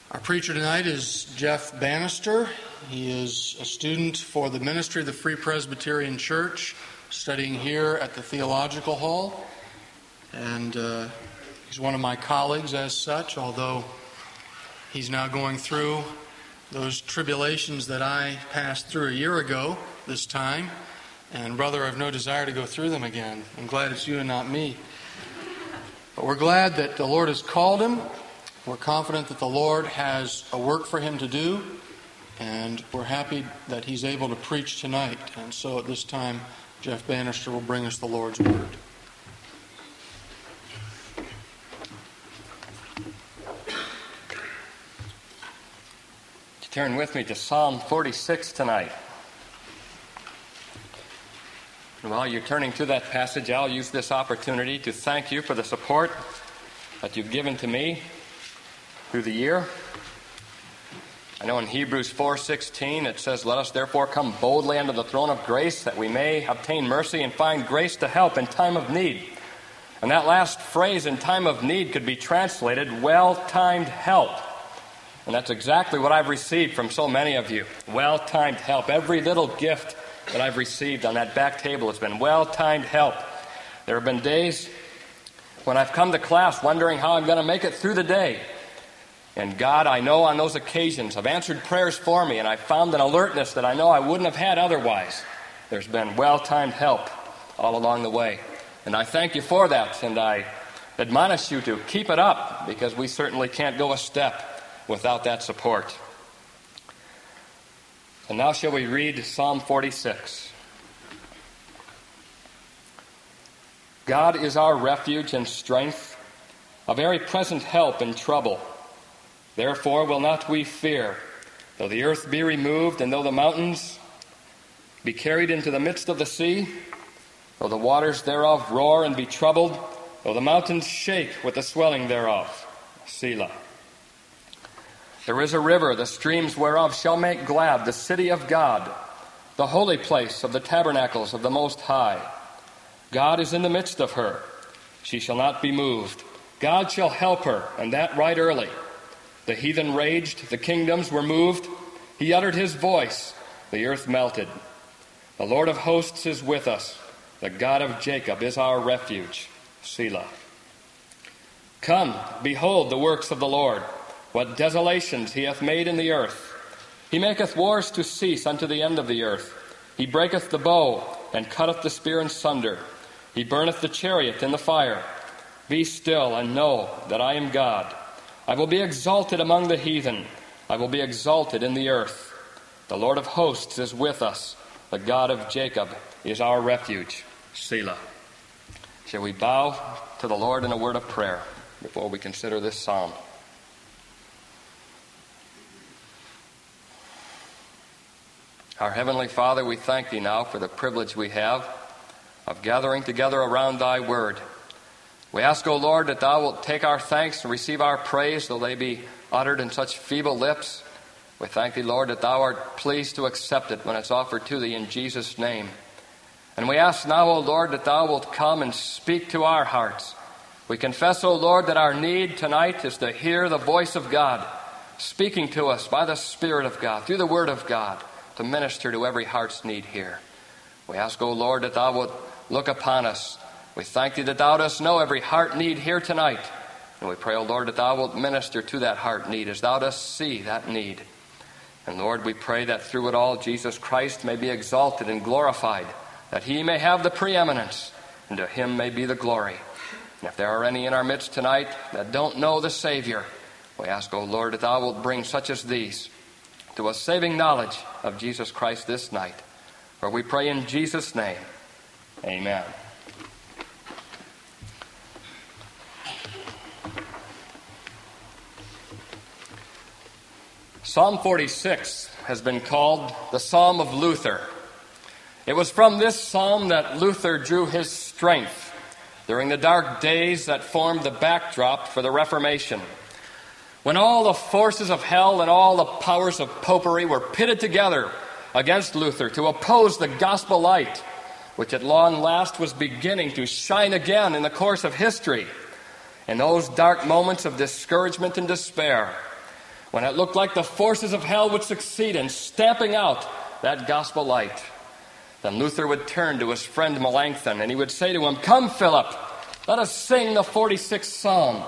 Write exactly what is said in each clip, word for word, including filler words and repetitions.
Our preacher tonight is Jeff Bannister. He is a student for the ministry of the Free Presbyterian Church, studying here at the Theological Hall. And uh, he's one of my colleagues as such, although he's now going through those tribulations that I passed through a year ago this time. And brother, I have no desire to go through them again. I'm glad it's you and not me. But we're glad that the Lord has called him. We're confident that the Lord has a work for him to do, and we're happy that he's able to preach tonight. And so at this time, Jeff Bannister will bring us the Lord's Word. Turn with me to Psalm forty-six tonight. And while you're turning to that passage, I'll use this opportunity to thank you for the support that you've given to me through the year. I know in Hebrews four sixteen it says, "Let us therefore come boldly unto the throne of grace, that we may obtain mercy and find grace to help in time of need." And that last phrase, "in time of need," could be translated, "well-timed help." And that's exactly what I've received from so many of you. Well-timed help. Every little gift that I've received on that back table has been well-timed help. There have been days when I've come to class wondering how I'm going to make it through the day. And God, I know on those occasions, have answered prayers for me, and I've found an alertness that I know I wouldn't have had otherwise. There's been well-timed help all along the way. And I thank you for that, and I admonish you to keep it up, because we certainly can't go a step without that support. And now shall we read Psalm forty-six. God is our refuge and strength, a very present help in trouble. Therefore will not we fear, though the earth be removed, and though the mountains be carried into the midst of the sea, though the waters thereof roar and be troubled, though the mountains shake with the swelling thereof. Selah. There is a river, the streams whereof shall make glad the city of God, the holy place of the tabernacles of the Most High. God is in the midst of her. She shall not be moved. God shall help her, and that right early. The heathen raged, the kingdoms were moved. He uttered his voice, the earth melted. The Lord of hosts is with us. The God of Jacob is our refuge. Selah. Come, behold the works of the Lord, what desolations he hath made in the earth. He maketh wars to cease unto the end of the earth. He breaketh the bow, and cutteth the spear in sunder. He burneth the chariot in the fire. Be still, and know that I am God. I will be exalted among the heathen. I will be exalted in the earth. The Lord of hosts is with us. The God of Jacob is our refuge. Selah. Shall we bow to the Lord in a word of prayer before we consider this psalm? Our Heavenly Father, we thank Thee now for the privilege we have of gathering together around Thy word. We ask, O Lord, that Thou wilt take our thanks and receive our praise, though they be uttered in such feeble lips. We thank Thee, Lord, that Thou art pleased to accept it when it's offered to Thee in Jesus' name. And we ask now, O Lord, that Thou wilt come and speak to our hearts. We confess, O Lord, that our need tonight is to hear the voice of God speaking to us by the Spirit of God, through the Word of God, to minister to every heart's need here. We ask, O Lord, that Thou wilt look upon us. We thank Thee that Thou dost know every heart need here tonight. And we pray, O Lord, that Thou wilt minister to that heart need as Thou dost see that need. And Lord, we pray that through it all, Jesus Christ may be exalted and glorified, that He may have the preeminence, and to Him may be the glory. And if there are any in our midst tonight that don't know the Savior, we ask, O Lord, that Thou wilt bring such as these to a saving knowledge of Jesus Christ this night. For we pray in Jesus' name. Amen. Psalm forty-six has been called the Psalm of Luther. It was from this psalm that Luther drew his strength during the dark days that formed the backdrop for the Reformation, when all the forces of hell and all the powers of popery were pitted together against Luther to oppose the gospel light, which at long last was beginning to shine again in the course of history. In those dark moments of discouragement and despair, when it looked like the forces of hell would succeed in stamping out that gospel light, then Luther would turn to his friend Melanchthon and he would say to him, "Come, Philip, let us sing the forty-sixth Psalm."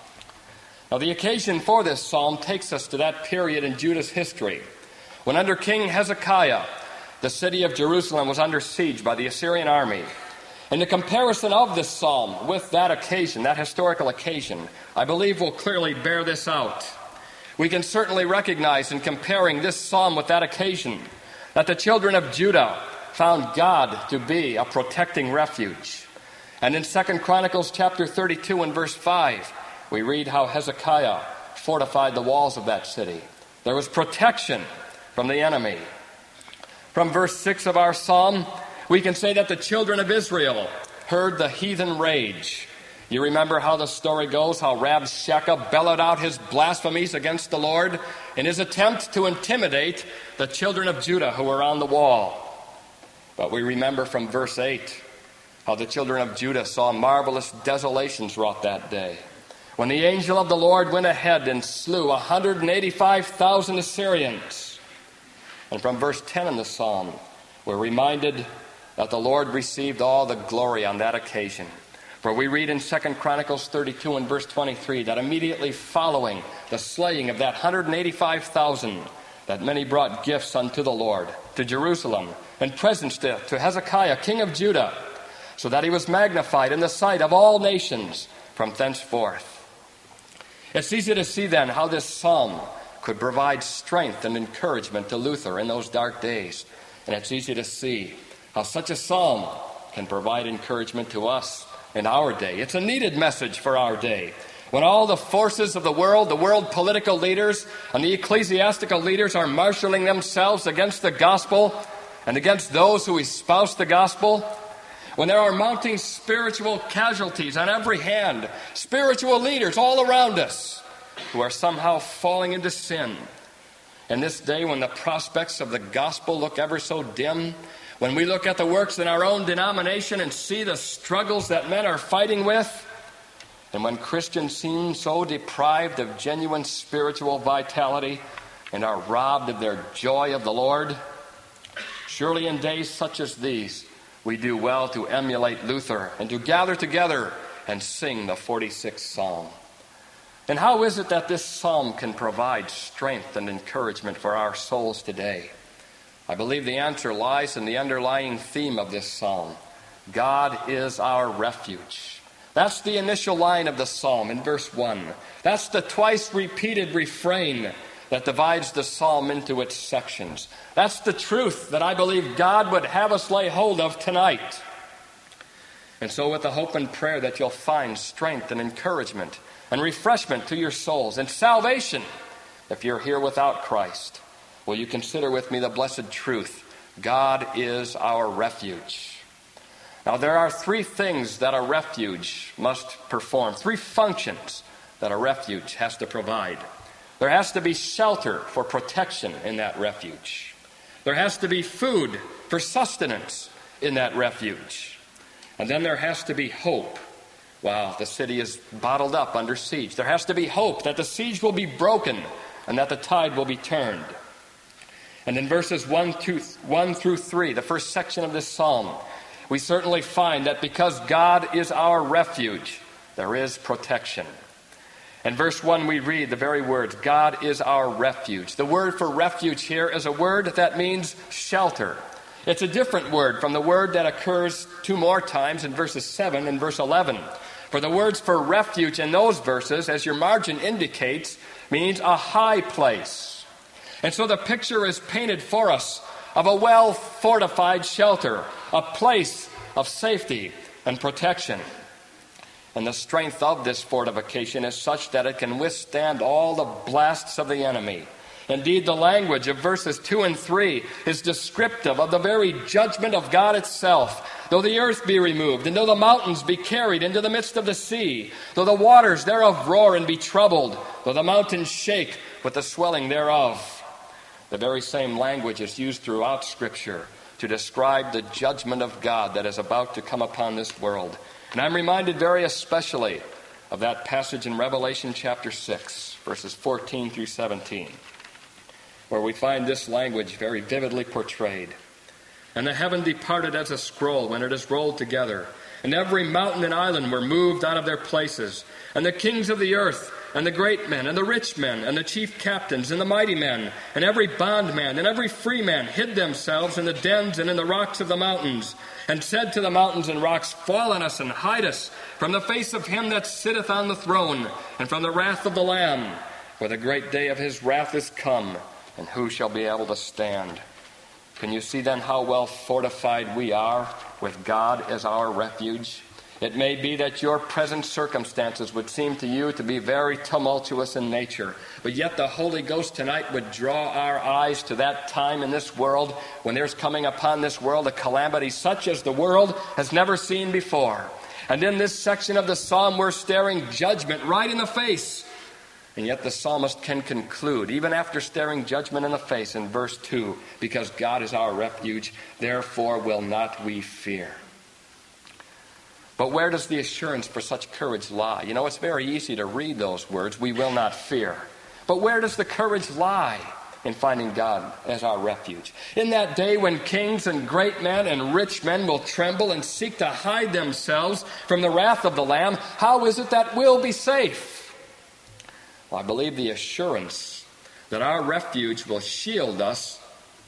Now, the occasion for this psalm takes us to that period in Judah's history when under King Hezekiah, the city of Jerusalem was under siege by the Assyrian army. And the comparison of this psalm with that occasion, that historical occasion, I believe will clearly bear this out. We can certainly recognize in comparing this psalm with that occasion that the children of Judah found God to be a protecting refuge. And in Second Chronicles chapter thirty-two and verse five, we read how Hezekiah fortified the walls of that city. There was protection from the enemy. From verse six of our psalm, we can say that the children of Israel heard the heathen rage. You remember how the story goes, how Rabshakeh bellowed out his blasphemies against the Lord in his attempt to intimidate the children of Judah who were on the wall. But we remember from verse eight how the children of Judah saw marvelous desolations wrought that day, when the angel of the Lord went ahead and slew one hundred eighty-five thousand Assyrians. And from verse ten in the psalm, we're reminded that the Lord received all the glory on that occasion. For we read in Second Chronicles thirty-two and verse twenty-three that immediately following the slaying of that one hundred eighty-five thousand, that many brought gifts unto the Lord, to Jerusalem, and presents to, to Hezekiah, king of Judah, so that he was magnified in the sight of all nations from thenceforth. It's easy to see then how this psalm could provide strength and encouragement to Luther in those dark days. And it's easy to see how such a psalm can provide encouragement to us in our day. It's a needed message for our day. When all the forces of the world, the world political leaders and the ecclesiastical leaders are marshaling themselves against the gospel and against those who espouse the gospel, when there are mounting spiritual casualties on every hand, spiritual leaders all around us who are somehow falling into sin. In this day when the prospects of the gospel look ever so dim, when we look at the works in our own denomination and see the struggles that men are fighting with, and when Christians seem so deprived of genuine spiritual vitality and are robbed of their joy of the Lord, surely in days such as these, we do well to emulate Luther and to gather together and sing the forty-sixth Psalm. And how is it that this psalm can provide strength and encouragement for our souls today? I believe the answer lies in the underlying theme of this psalm. God is our refuge. That's the initial line of the psalm in verse one. That's the twice repeated refrain that divides the psalm into its sections. That's the truth that I believe God would have us lay hold of tonight. And so with the hope and prayer that you'll find strength and encouragement and refreshment to your souls and salvation if you're here without Christ, will you consider with me the blessed truth? God is our refuge. Now, there are three things that a refuge must perform, three functions that a refuge has to provide. There has to be shelter for protection in that refuge. There has to be food for sustenance in that refuge. And then there has to be hope while the city is bottled up under siege. There has to be hope that the siege will be broken and that the tide will be turned. And in verses one, two, one through three, the first section of this psalm, we certainly find that because God is our refuge, there is protection. In verse one, we read the very words, God is our refuge. The word for refuge here is a word that means shelter. It's a different word from the word that occurs two more times in verses seven and verse eleven. For the words for refuge in those verses, as your margin indicates, means a high place. And so the picture is painted for us of a well-fortified shelter, a place of safety and protection. And the strength of this fortification is such that it can withstand all the blasts of the enemy. Indeed, the language of verses two and three is descriptive of the very judgment of God itself. Though the earth be removed, and though the mountains be carried into the midst of the sea, though the waters thereof roar and be troubled, though the mountains shake with the swelling thereof. The very same language is used throughout Scripture to describe the judgment of God that is about to come upon this world. And I'm reminded very especially of that passage in Revelation chapter six, verses fourteen through seventeen, where we find this language very vividly portrayed. And the heaven departed as a scroll when it is rolled together, and every mountain and island were moved out of their places, and the kings of the earth, and the great men, and the rich men, and the chief captains, and the mighty men, and every bondman, and every free man hid themselves in the dens and in the rocks of the mountains, and said to the mountains and rocks, Fall on us and hide us from the face of him that sitteth on the throne, and from the wrath of the Lamb. For the great day of his wrath is come, and who shall be able to stand? Can you see then how well fortified we are with God as our refuge? It may be that your present circumstances would seem to you to be very tumultuous in nature, but yet the Holy Ghost tonight would draw our eyes to that time in this world when there's coming upon this world a calamity such as the world has never seen before. And in this section of the psalm, we're staring judgment right in the face. And yet the psalmist can conclude, even after staring judgment in the face in verse two, because God is our refuge, therefore will not we fear. But where does the assurance for such courage lie? You know, it's very easy to read those words, we will not fear. But where does the courage lie in finding God as our refuge? In that day when kings and great men and rich men will tremble and seek to hide themselves from the wrath of the Lamb, how is it that we'll be safe? Well, I believe the assurance that our refuge will shield us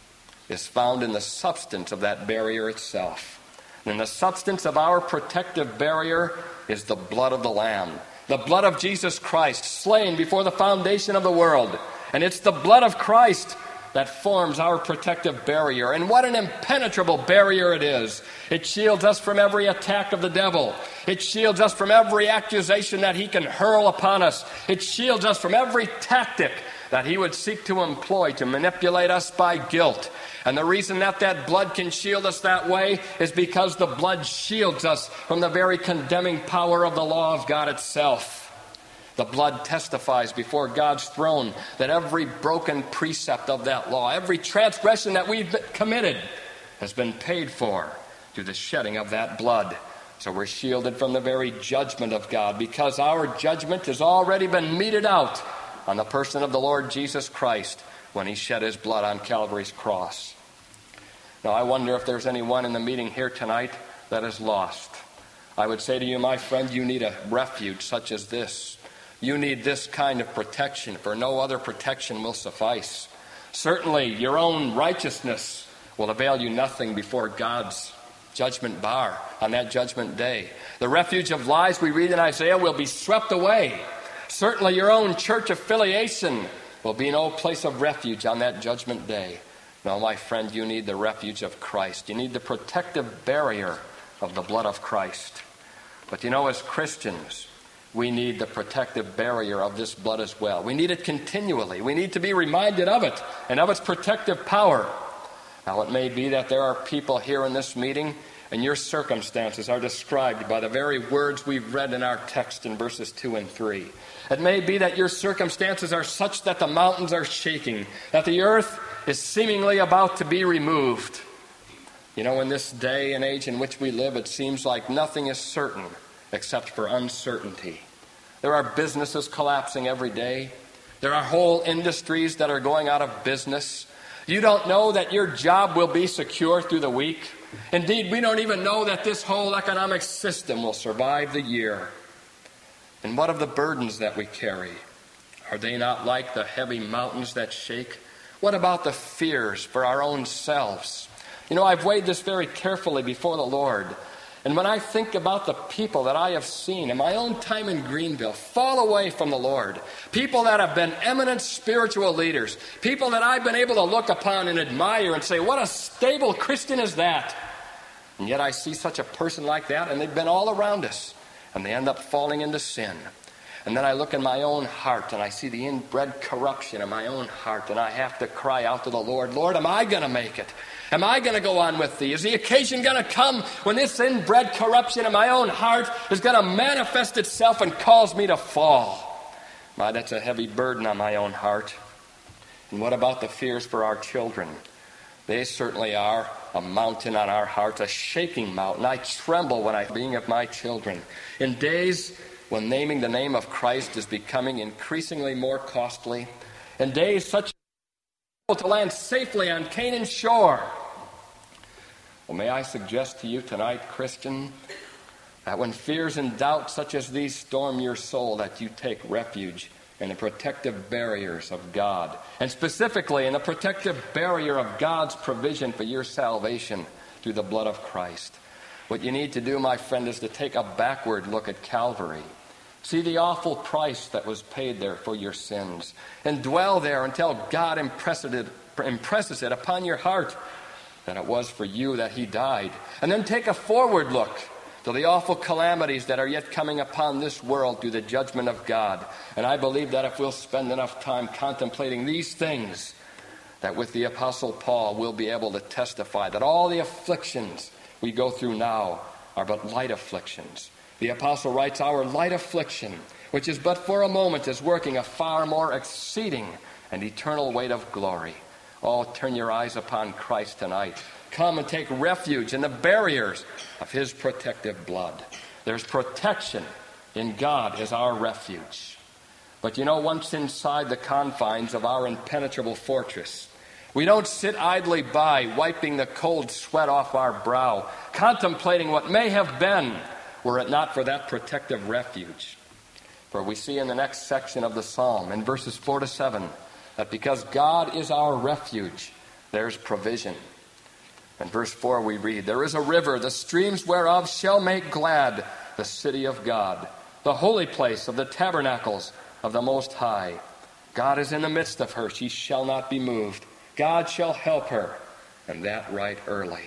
is found in the substance of that barrier itself. And the substance of our protective barrier is the blood of the Lamb, the blood of Jesus Christ, slain before the foundation of the world. And it's the blood of Christ that forms our protective barrier. And what an impenetrable barrier it is. It shields us from every attack of the devil. It shields us from every accusation that he can hurl upon us. It shields us from every tactic that he would seek to employ to manipulate us by guilt. And the reason that that blood can shield us that way is because the blood shields us from the very condemning power of the law of God itself. The blood testifies before God's throne that every broken precept of that law, every transgression that we've committed has been paid for through the shedding of that blood. So we're shielded from the very judgment of God because our judgment has already been meted out on the person of the Lord Jesus Christ when he shed his blood on Calvary's cross. Now, I wonder if there's anyone in the meeting here tonight that is lost. I would say to you, my friend, you need a refuge such as this. You need this kind of protection, for no other protection will suffice. Certainly, your own righteousness will avail you nothing before God's judgment bar on that judgment day. The refuge of lies we read in Isaiah will be swept away. Certainly, your own church affiliation will be no place of refuge on that judgment day. No, my friend, you need the refuge of Christ. You need the protective barrier of the blood of Christ. But you know, as Christians, we need the protective barrier of this blood as well. We need it continually. We need to be reminded of it and of its protective power. Now, it may be that there are people here in this meeting and your circumstances are described by the very words we've read in our text in verses two and three. It may be that your circumstances are such that the mountains are shaking, that the earth is seemingly about to be removed. You know, in this day and age in which we live, it seems like nothing is certain except for uncertainty. There are businesses collapsing every day. There are whole industries that are going out of business. You don't know that your job will be secure through the week. Indeed, we don't even know that this whole economic system will survive the year. And what of the burdens that we carry? Are they not like the heavy mountains that shake? What about the fears for our own selves? You know, I've weighed this very carefully before the Lord. And when I think about the people that I have seen in my own time in Greenville fall away from the Lord, people that have been eminent spiritual leaders, people that I've been able to look upon and admire and say, what a stable Christian is that? And yet I see such a person like that, and they've been all around us, and they end up falling into sin. And then I look in my own heart, and I see the inbred corruption in my own heart, and I have to cry out to the Lord, Lord, am I going to make it? Am I going to go on with thee? Is the occasion going to come when this inbred corruption in my own heart is going to manifest itself and cause me to fall? My, that's a heavy burden on my own heart. And what about the fears for our children? They certainly are a mountain on our hearts, a shaking mountain. I tremble when I think of my children. In days when naming the name of Christ is becoming increasingly more costly, in days such as to land safely on Canaan's shore. Well, may I suggest to you tonight, Christian, that when fears and doubts such as these storm your soul, that you take refuge in the protective barriers of God, and specifically in the protective barrier of God's provision for your salvation through the blood of Christ. What you need to do, my friend, is to take a backward look at Calvary. See the awful price that was paid there for your sins, and dwell there until God impresses it, impresses it upon your heart that it was for you that he died. And then take a forward look to the awful calamities that are yet coming upon this world through the judgment of God. And I believe that if we'll spend enough time contemplating these things, that with the Apostle Paul we'll be able to testify that all the afflictions we go through now are but light afflictions. The Apostle writes, our light affliction, which is but for a moment, is working a far more exceeding and eternal weight of glory. Oh, turn your eyes upon Christ tonight. Come and take refuge in the barriers of his protective blood. There's protection in God as our refuge. But you know, once inside the confines of our impenetrable fortress, we don't sit idly by, wiping the cold sweat off our brow, contemplating what may have been, were it not for that protective refuge. For we see in the next section of the psalm, in verses four to seven, that because God is our refuge, there's provision. In verse four we read, there is a river, the streams whereof shall make glad the city of God, the holy place of the tabernacles of the Most High. God is in the midst of her, she shall not be moved. God shall help her, and that right early.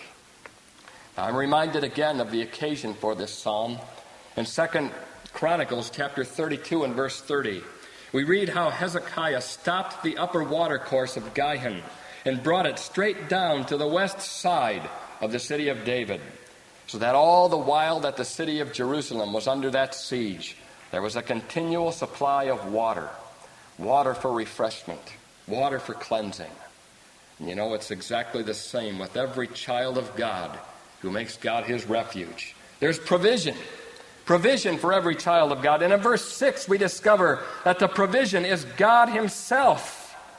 Now, I'm reminded again of the occasion for this psalm. In Second Chronicles chapter thirty-two and verse thirty, we read how Hezekiah stopped the upper watercourse of Gihon and brought it straight down to the west side of the city of David, so that all the while that the city of Jerusalem was under that siege, there was a continual supply of water, water for refreshment, water for cleansing. And you know, it's exactly the same with every child of God who makes God his refuge. There's provision, provision for every child of God. And in verse six, we discover that the provision is God himself.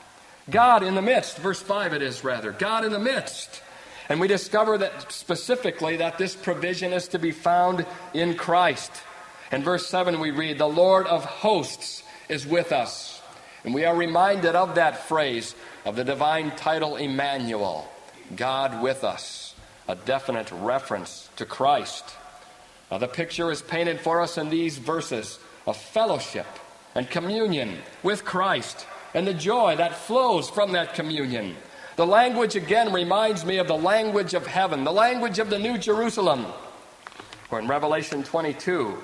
God in the midst, verse five it is rather, God in the midst. And we discover that specifically that this provision is to be found in Christ. In verse seven we read, the Lord of hosts is with us. And we are reminded of that phrase, of the divine title Emmanuel, God with us, a definite reference to Christ. Now the picture is painted for us in these verses of fellowship and communion with Christ, and the joy that flows from that communion. The language again reminds me of the language of heaven, the language of the New Jerusalem. For in Revelation twenty-two,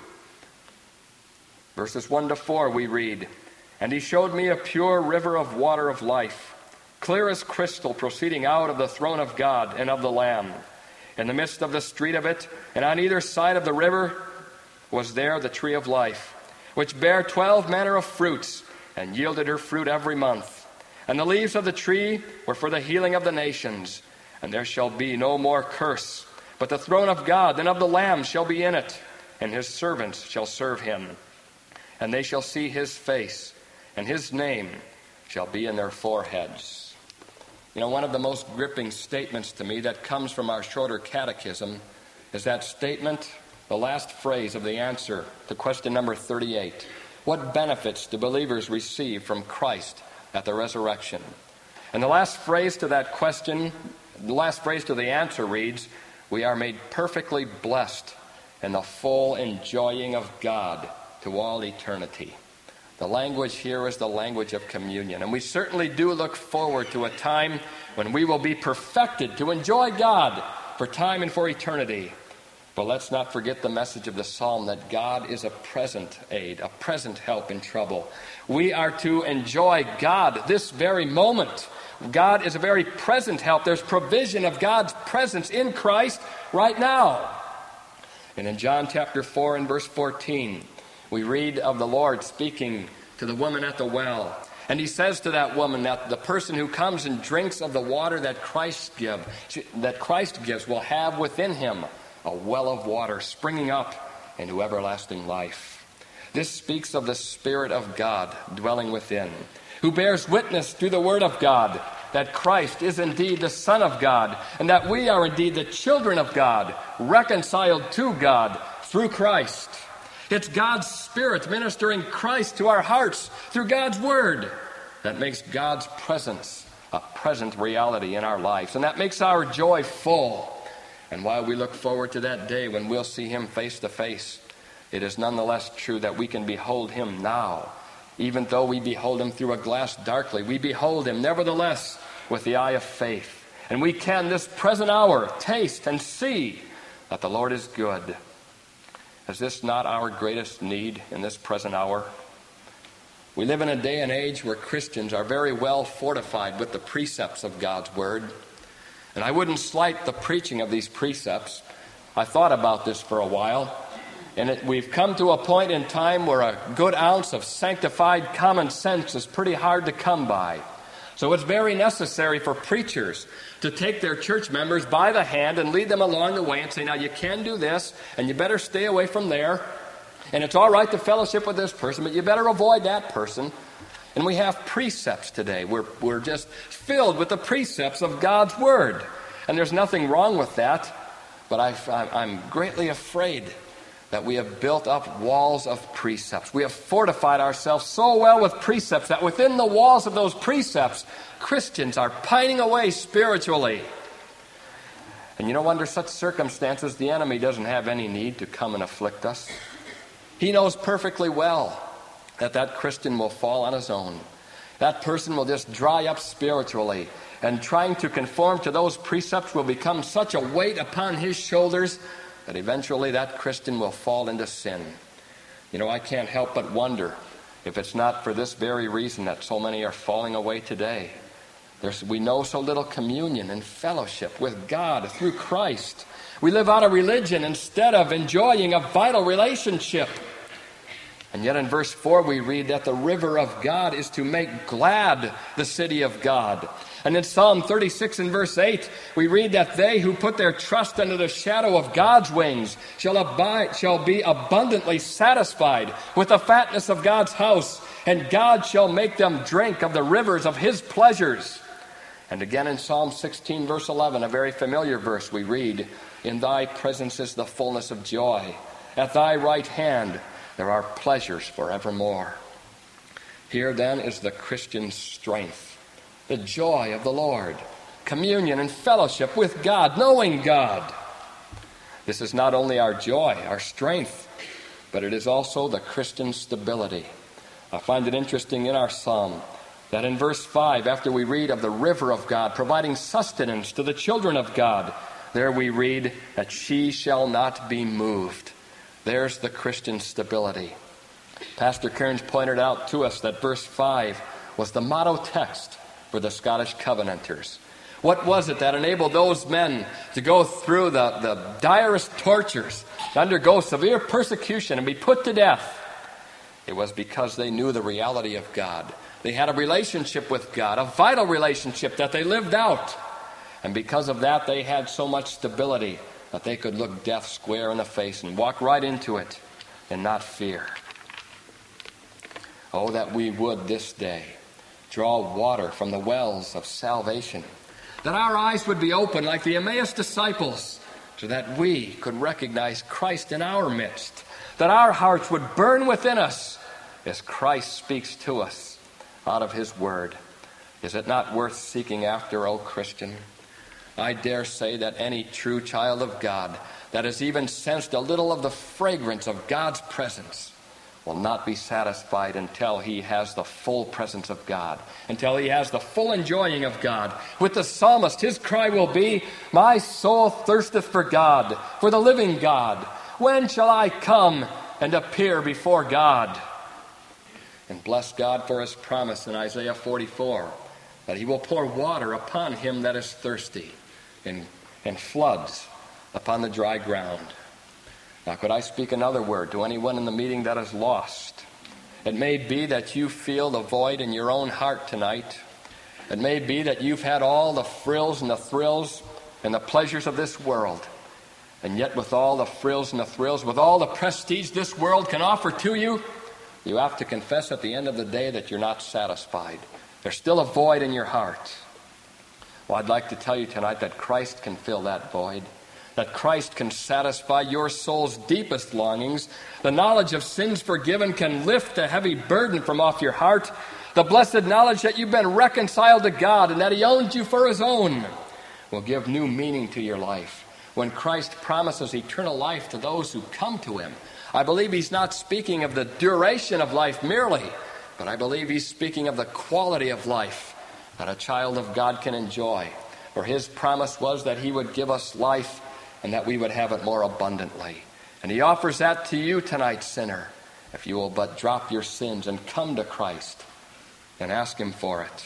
verses one to four, we read, and he showed me a pure river of water of life, clear as crystal, proceeding out of the throne of God and of the Lamb. In the midst of the street of it, and on either side of the river, was there the tree of life, which bare twelve manner of fruits, and yielded her fruit every month. And the leaves of the tree were for the healing of the nations. And there shall be no more curse, but the throne of God and of the Lamb shall be in it, and his servants shall serve him. And they shall see his face, and his name shall be in their foreheads. You know, one of the most gripping statements to me that comes from our shorter catechism is that statement, the last phrase of the answer to question number thirty-eight. What benefits do believers receive from Christ at the resurrection? And the last phrase to that question, the last phrase to the answer reads, we are made perfectly blessed in the full enjoying of God to all eternity. The language here is the language of communion. And we certainly do look forward to a time when we will be perfected to enjoy God for time and for eternity. But let's not forget the message of the psalm that God is a present aid, a present help in trouble. We are to enjoy God this very moment. God is a very present help. There's provision of God's presence in Christ right now. And in John chapter four and verse fourteen, we read of the Lord speaking to the woman at the well. And he says to that woman that the person who comes and drinks of the water that Christ give, that Christ gives will have within him a well of water springing up into everlasting life. This speaks of the Spirit of God dwelling within, who bears witness through the Word of God that Christ is indeed the Son of God, and that we are indeed the children of God, reconciled to God through Christ. It's God's Spirit ministering Christ to our hearts through God's Word that makes God's presence a present reality in our lives, and that makes our joy full. And while we look forward to that day when we'll see Him face to face, it is nonetheless true that we can behold Him now. Even though we behold Him through a glass darkly, we behold Him nevertheless with the eye of faith. And we can this present hour taste and see that the Lord is good. Is this not our greatest need in this present hour? We live in a day and age where Christians are very well fortified with the precepts of God's Word. And I wouldn't slight the preaching of these precepts. I thought about this for a while. And it, we've come to a point in time where a good ounce of sanctified common sense is pretty hard to come by. So it's very necessary for preachers to take their church members by the hand and lead them along the way and say, now you can do this, and you better stay away from there. And it's all right to fellowship with this person, but you better avoid that person. And we have precepts today. We're, we're just filled with the precepts of God's Word. And there's nothing wrong with that, but I, I'm greatly afraid that we have built up walls of precepts. We have fortified ourselves so well with precepts that within the walls of those precepts, Christians are pining away spiritually. And you know, under such circumstances, the enemy doesn't have any need to come and afflict us. He knows perfectly well that that Christian will fall on his own. That person will just dry up spiritually, and trying to conform to those precepts will become such a weight upon his shoulders that eventually that Christian will fall into sin. You know, I can't help but wonder if it's not for this very reason that so many are falling away today. There's, we know so little communion and fellowship with God through Christ. We live out of religion instead of enjoying a vital relationship. And yet in verse four we read that the river of God is to make glad the city of God. And in Psalm thirty-six and verse eight, we read that they who put their trust under the shadow of God's wings shall abide, shall be abundantly satisfied with the fatness of God's house, and God shall make them drink of the rivers of His pleasures. And again in Psalm sixteen verse eleven, a very familiar verse, we read, in Thy presence is the fullness of joy. At Thy right hand there are pleasures forevermore. Here then is the Christian's strength. The joy of the Lord, communion and fellowship with God, knowing God. This is not only our joy, our strength, but it is also the Christian stability. I find it interesting in our psalm that in verse five, after we read of the river of God providing sustenance to the children of God, there we read that she shall not be moved. There's the Christian stability. Pastor Kearns pointed out to us that verse five was the motto text for the Scottish Covenanters. What was it that enabled those men to go through the, the direst tortures, to undergo severe persecution and be put to death? It was because they knew the reality of God. They had a relationship with God, a vital relationship that they lived out. And because of that, they had so much stability that they could look death square in the face and walk right into it and not fear. Oh, that we would this day draw water from the wells of salvation, that our eyes would be open like the Emmaus disciples, so that we could recognize Christ in our midst, that our hearts would burn within us as Christ speaks to us out of His Word. Is it not worth seeking after, O Christian? I dare say that any true child of God that has even sensed a little of the fragrance of God's presence will not be satisfied until he has the full presence of God, until he has the full enjoying of God. With the psalmist, his cry will be, my soul thirsteth for God, for the living God. When shall I come and appear before God? And bless God for His promise in Isaiah forty-four, that He will pour water upon him that is thirsty, and, and floods upon the dry ground. Now, could I speak another word to anyone in the meeting that is lost? It may be that you feel the void in your own heart tonight. It may be that you've had all the frills and the thrills and the pleasures of this world. And yet with all the frills and the thrills, with all the prestige this world can offer to you, You have to confess at the end of the day that you're not satisfied. There's still a void in your heart. Well, I'd like to tell you tonight that Christ can fill that void, that Christ can satisfy your soul's deepest longings. The knowledge of sins forgiven can lift a heavy burden from off your heart. The blessed knowledge that you've been reconciled to God and that He owns you for His own will give new meaning to your life. When Christ promises eternal life to those who come to Him, I believe He's not speaking of the duration of life merely, but I believe He's speaking of the quality of life that a child of God can enjoy. For His promise was that He would give us life and that we would have it more abundantly. And He offers that to you tonight, sinner, if you will but drop your sins and come to Christ and ask Him for it.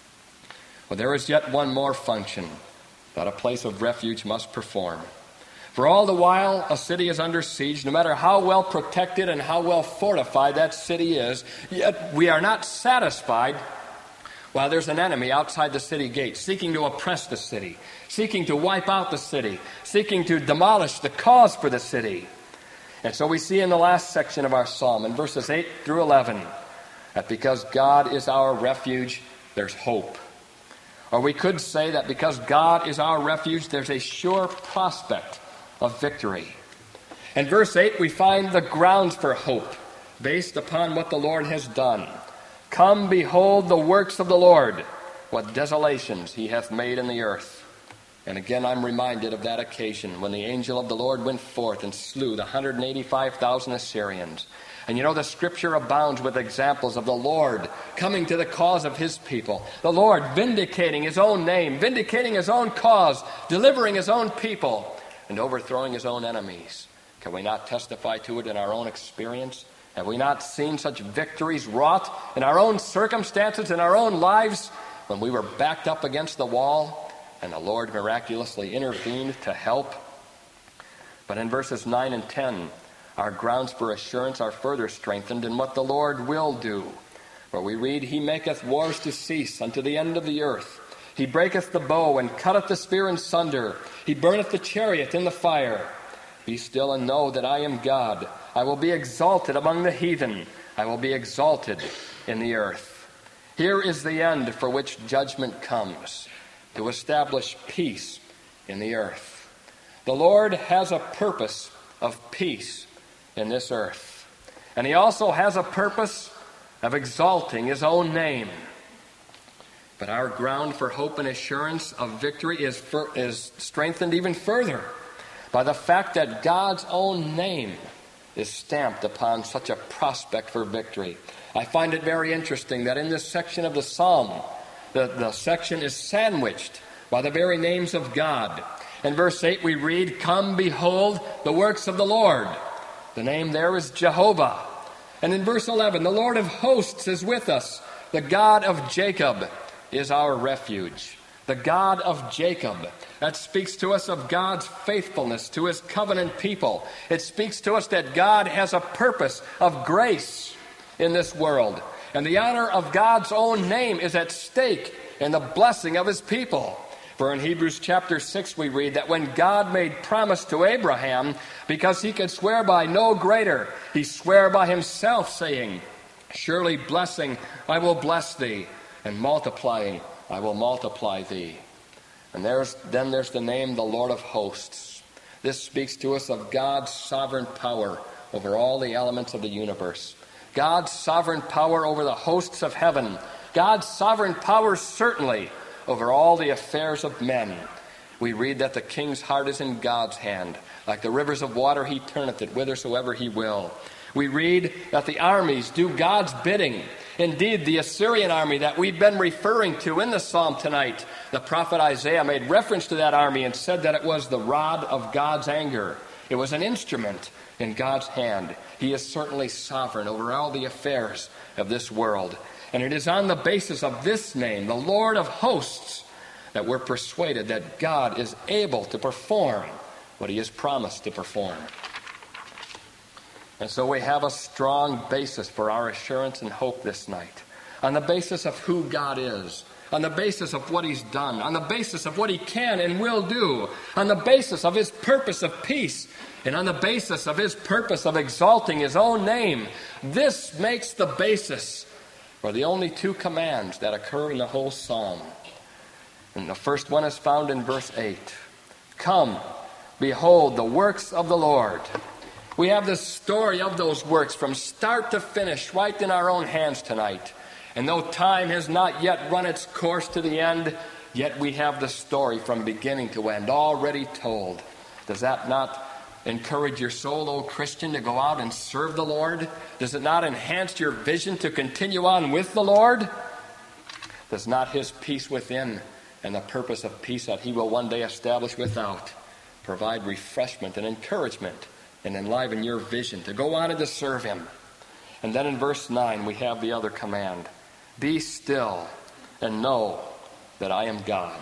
Well, there is yet one more function that a place of refuge must perform. For all the while a city is under siege, no matter how well protected and how well fortified that city is, yet we are not satisfied while there's an enemy outside the city gate, seeking to oppress the city, seeking to wipe out the city, seeking to demolish the cause for the city. And so we see in the last section of our psalm, in verses eight through eleven, that because God is our refuge, there's hope. Or we could say that because God is our refuge, there's a sure prospect of victory. In verse eight, we find the grounds for hope based upon what the Lord has done. Come, behold the works of the Lord, what desolations He hath made in the earth. And again, I'm reminded of that occasion when the angel of the Lord went forth and slew the one hundred eighty-five thousand Assyrians. And you know, the Scripture abounds with examples of the Lord coming to the cause of His people. The Lord vindicating His own name, vindicating His own cause, delivering His own people, and overthrowing His own enemies. Can we not testify to it in our own experience? Have we not seen such victories wrought in our own circumstances, in our own lives, when we were backed up against the wall and the Lord miraculously intervened to help? But in verses nine and ten, our grounds for assurance are further strengthened in what the Lord will do. For we read, He maketh wars to cease unto the end of the earth. He breaketh the bow and cutteth the spear in sunder. He burneth the chariot in the fire. Be still and know that I am God. I will be exalted among the heathen. I will be exalted in the earth. Here is the end for which judgment comes, to establish peace in the earth. The Lord has a purpose of peace in this earth. And He also has a purpose of exalting His own name. But our ground for hope and assurance of victory is, for, is strengthened even further by the fact that God's own name is stamped upon such a prospect for victory. I find it very interesting that in this section of the psalm, the, the section is sandwiched by the very names of God. In verse eight we read, Come, behold the works of the Lord. The name there is Jehovah. And in verse eleven, the Lord of hosts is with us. The God of Jacob is our refuge. The God of Jacob. That speaks to us of God's faithfulness to His covenant people. It speaks to us that God has a purpose of grace in this world. And the honor of God's own name is at stake in the blessing of His people. For in Hebrews chapter six we read that when God made promise to Abraham, because He could swear by no greater, He sware by Himself, saying, Surely blessing I will bless thee, and multiplying I will multiply thee. And there's then there's the name, the Lord of hosts. This speaks to us of God's sovereign power over all the elements of the universe. God's sovereign power over the hosts of heaven. God's sovereign power certainly over all the affairs of men. We read that the king's heart is in God's hand. Like the rivers of water He turneth it whithersoever He will. We read that the armies do God's bidding. Indeed, the Assyrian army that we've been referring to in the psalm tonight, the prophet Isaiah made reference to that army and said that it was the rod of God's anger. It was an instrument in God's hand. He is certainly sovereign over all the affairs of this world. And it is on the basis of this name, the Lord of hosts, that we're persuaded that God is able to perform what He has promised to perform. And so we have a strong basis for our assurance and hope this night, on the basis of who God is, on the basis of what He's done, on the basis of what He can and will do, on the basis of His purpose of peace and on the basis of his purpose of exalting his own name. This makes the basis for the only two commands that occur in the whole psalm. And the first one is found in verse eight. Come, behold the works of the Lord. We have the story of those works from start to finish right in our own hands tonight. And though time has not yet run its course to the end, yet we have the story from beginning to end already told. Does that not encourage your soul, O Christian, to go out and serve the Lord? Does it not enhance your vision to continue on with the Lord? Does not his peace within and the purpose of peace that he will one day establish without provide refreshment and encouragement and enliven your vision to go on and to serve him? And then in verse nine we have the other command. Be still and know that I am God.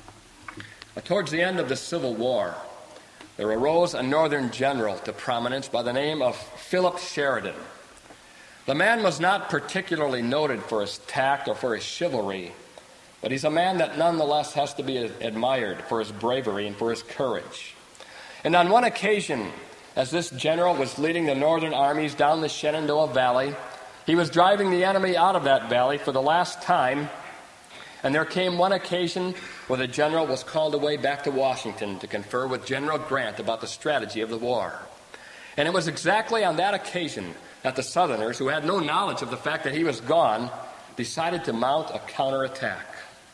Now, towards the end of the Civil War, there arose a northern general to prominence by the name of Philip Sheridan. The man was not particularly noted for his tact or for his chivalry, but he's a man that nonetheless has to be admired for his bravery and for his courage. And on one occasion, as this general was leading the northern armies down the Shenandoah Valley, he was driving the enemy out of that valley for the last time, and there came one occasion where the general was called away back to Washington to confer with General Grant about the strategy of the war. And it was exactly on that occasion that the Southerners, who had no knowledge of the fact that he was gone, decided to mount a counterattack.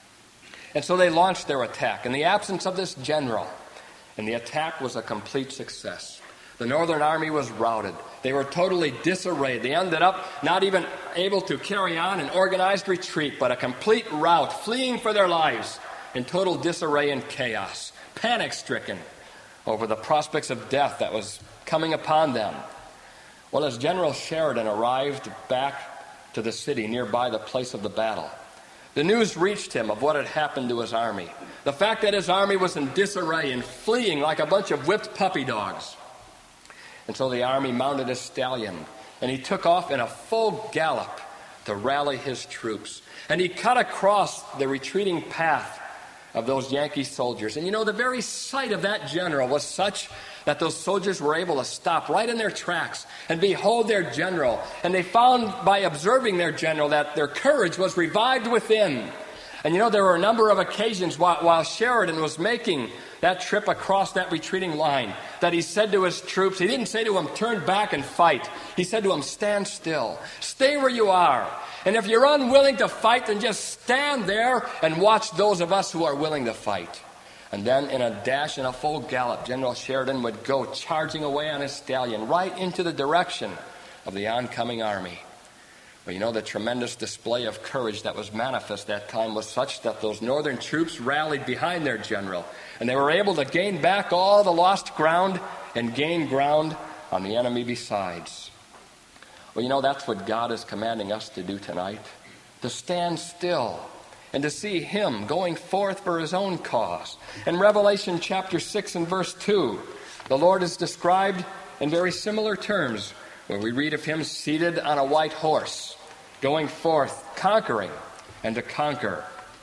And so they launched their attack in the absence of this general, and the attack was a complete success. The Northern Army was routed. They were totally disarrayed. They ended up not even able to carry on an organized retreat, but a complete rout, fleeing for their lives in total disarray and chaos, panic-stricken over the prospects of death that was coming upon them. Well, as General Sheridan arrived back to the city nearby the place of the battle, the news reached him of what had happened to his army. The fact that his army was in disarray and fleeing like a bunch of whipped puppy dogs. And so the army mounted a stallion, and he took off in a full gallop to rally his troops. And he cut across the retreating path of those Yankee soldiers. And you know, the very sight of that general was such that those soldiers were able to stop right in their tracks and behold their general. And they found by observing their general that their courage was revived within. And you know, there were a number of occasions while, while Sheridan was making that trip across that retreating line that he said to his troops, he didn't say to them, turn back and fight. He said to them, stand still. Stay where you are. And if you're unwilling to fight, then just stand there and watch those of us who are willing to fight. And then in a dash and a full gallop, General Sheridan would go charging away on his stallion right into the direction of the oncoming army. Well, you know, the tremendous display of courage that was manifest that time was such that those northern troops rallied behind their general, and they were able to gain back all the lost ground and gain ground on the enemy besides. Well, you know, that's what God is commanding us to do tonight, to stand still and to see him going forth for his own cause. In Revelation chapter six and verse two, the Lord is described in very similar terms, where we read of him seated on a white horse, going forth, conquering, and to conquer.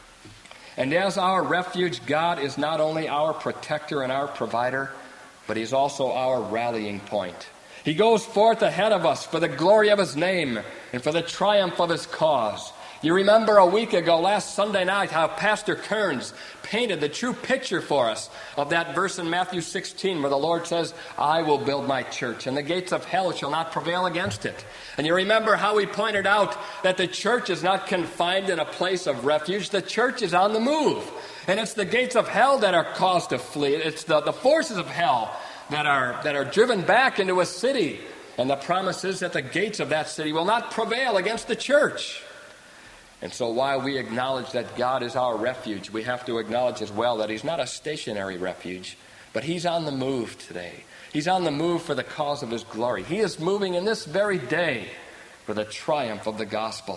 And as our refuge, God is not only our protector and our provider, but he's also our rallying point. He goes forth ahead of us for the glory of his name and for the triumph of his cause. You remember a week ago, last Sunday night, how Pastor Kearns painted the true picture for us of that verse in Matthew sixteen where the Lord says, I will build my church, and the gates of hell shall not prevail against it. And you remember how he pointed out that the church is not confined in a place of refuge. The church is on the move. And it's the gates of hell that are caused to flee. It's the, the forces of hell that are, that are driven back into a city. And the promise is that the gates of that city will not prevail against the church. And so while we acknowledge that God is our refuge, we have to acknowledge as well that he's not a stationary refuge, but he's on the move today. He's on the move for the cause of his glory. He is moving in this very day for the triumph of the gospel.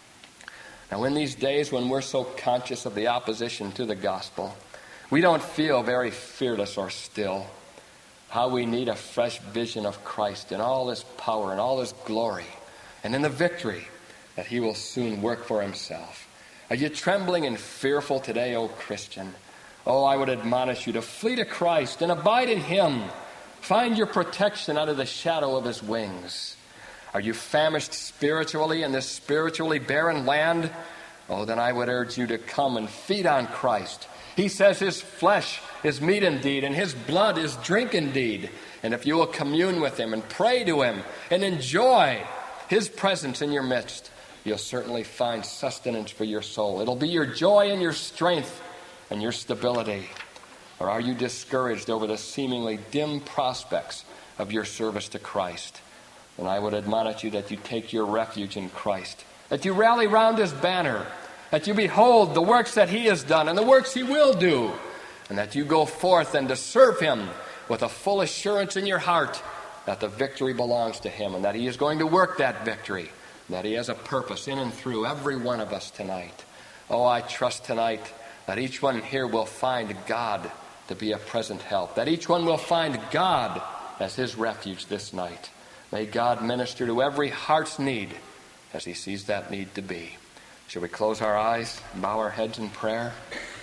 Now, in these days when we're so conscious of the opposition to the gospel, we don't feel very fearless or still. How we need a fresh vision of Christ in all his power and all his glory and in the victory that he will soon work for himself. Are you trembling and fearful today, O Christian? Oh, I would admonish you to flee to Christ and abide in him, Find your protection under the shadow of his wings. Are you famished spiritually in this spiritually barren land? Oh, then I would urge you to come and feed on Christ. He says his flesh is meat indeed, and his blood is drink indeed. And if you will commune with him and pray to him and enjoy his presence in your midst, you'll certainly find sustenance for your soul. It'll be your joy and your strength and your stability. Or are you discouraged over the seemingly dim prospects of your service to Christ? And I would admonish you that you take your refuge in Christ, that you rally round his banner, that you behold the works that he has done and the works he will do, and that you go forth and to serve him with a full assurance in your heart that the victory belongs to him and that he is going to work that victory, and that he has a purpose in and through every one of us tonight. Oh, I trust tonight that each one here will find God to be a present help, that each one will find God as his refuge this night. May God minister to every heart's need as he sees that need to be. Shall we close our eyes and bow our heads in prayer?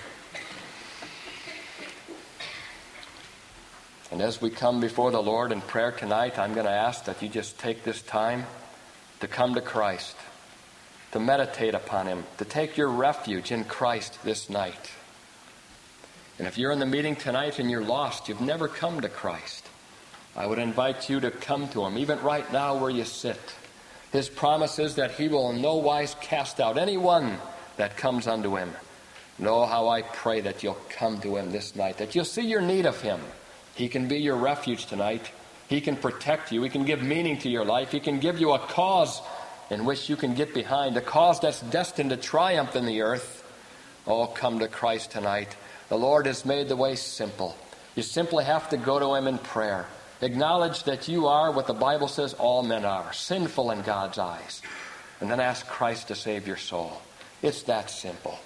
And as we come before the Lord in prayer tonight, I'm going to ask that you just take this time to come to Christ, to meditate upon him, to take your refuge in Christ this night. And if you're in the meeting tonight and you're lost, you've never come to Christ, I would invite you to come to him, even right now where you sit. His promise is that he will in no wise cast out anyone that comes unto him. Know how I pray that you'll come to him this night, that you'll see your need of him. He can be your refuge tonight. He can protect you. He can give meaning to your life. He can give you a cause in which you can get behind, a cause that's destined to triumph in the earth. Oh, come to Christ tonight. The Lord has made the way simple. You simply have to go to him in prayer. Acknowledge that you are what the Bible says all men are, sinful in God's eyes. And then ask Christ to save your soul. It's that simple.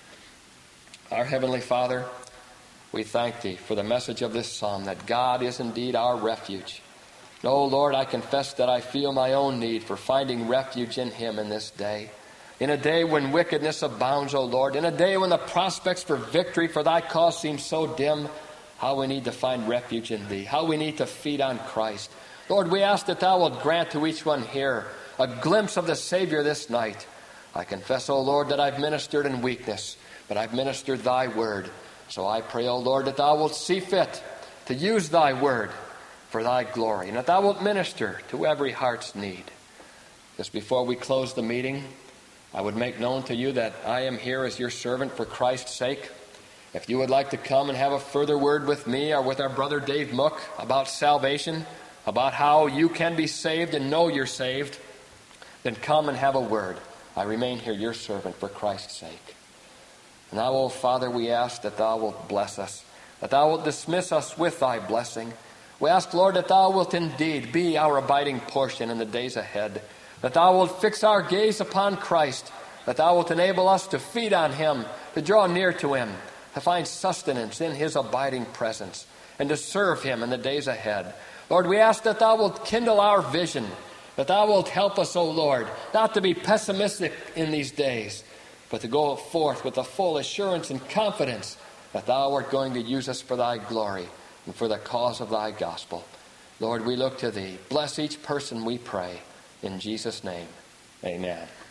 Our Heavenly Father, we thank thee for the message of this psalm, that God is indeed our refuge. Oh, Lord, I confess that I feel my own need for finding refuge in him in this day. In a day when wickedness abounds, O Lord, in a day when the prospects for victory for thy cause seem so dim, how we need to find refuge in thee, how we need to feed on Christ. Lord, we ask that thou wilt grant to each one here a glimpse of the Savior this night. I confess, O Lord, that I've ministered in weakness, but I've ministered thy word. So I pray, O Lord, that thou wilt see fit to use thy word for thy glory, and that thou wilt minister to every heart's need. Just before we close the meeting, I would make known to you that I am here as your servant for Christ's sake. If you would like to come and have a further word with me or with our brother Dave Mook about salvation, about how you can be saved and know you're saved, then come and have a word. I remain here your servant for Christ's sake. And now, O Father, we ask that thou wilt bless us, that thou wilt dismiss us with thy blessing. We ask, Lord, that thou wilt indeed be our abiding portion in the days ahead, that thou wilt fix our gaze upon Christ, that thou wilt enable us to feed on him, to draw near to him, to find sustenance in his abiding presence, and to serve him in the days ahead. Lord, we ask that thou wilt kindle our vision, that thou wilt help us, O Lord, not to be pessimistic in these days, but to go forth with the full assurance and confidence that thou art going to use us for thy glory and for the cause of thy gospel. Lord, we look to thee. Bless each person, we pray. In Jesus' name, amen.